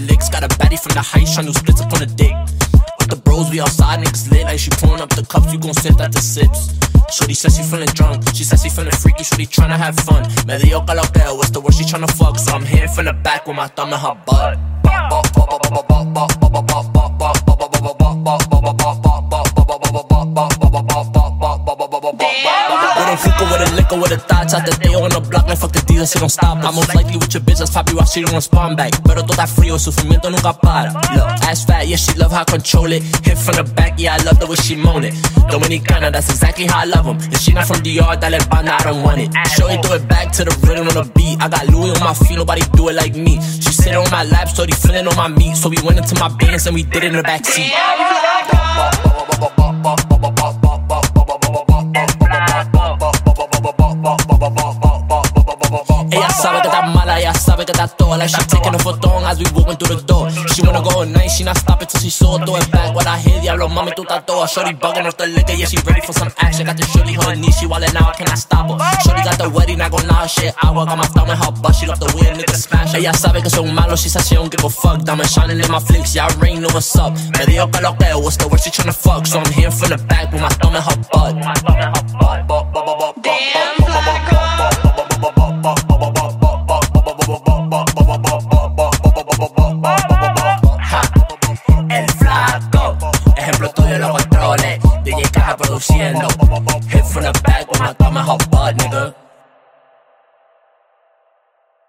licks. Got a baddie from the heights, tryna splits up on the dick. With the bros, we outside, niggas lit. Like she pouring up the cups, you gon' sip at the sips. Shorty says she feeling drunk, she says she feeling freaky, shorty tryna have fun. Medio caloteo, what's the word she tryna fuck? So I'm hitting from the back with my thumb in her butt. With a liquor with a thoughts out the day on the block, like fuck the deal, she don't stop. I'm most likely with your bitch, that's probably why she don't respond back. Pero todo está frío, el sufrimiento nunca para. Look, ass fat, yeah, she love how I control it. Hit from the back, yeah, I love the way she moan it. Dominicana, that's exactly how I love them. If she not from DR, dale banda, I don't want it. Shorty throw it back to the rhythm on the beat. I got Louis on my feet, nobody do it like me. She sitting on my lap, shorty feeling on my meat. So we went into my Benz and we did it in the backseat. Ella sabe que está mala, ella sabe que está toda. Like she taking a photon as we walking through the door. She wanna go at night, she not stopping till she saw it. Throw it back, what I hear, diablo, mami, tú estás toda. Shorty bugging off the liquor, yeah, she ready for some action. Got the shorty her knee, she wildin' now, I cannot stop her. Shorty got the wedding, not gon' lie, shit agua. Got my thumb in her butt, she love the way a nigga smash. Ella sabe que son malos, she said she don't give a fuck. Diamond shining in my flicks, yeah, I rain, know what's up. Medio caloteo, what's the word she tryna fuck? So I'm here from the back with my thumb in her butt. Damn, black girl. El flaco, ejemplo tuyo los controles. DJ Caja produciendo. Hit from the back with my thumb in her butt, nigga.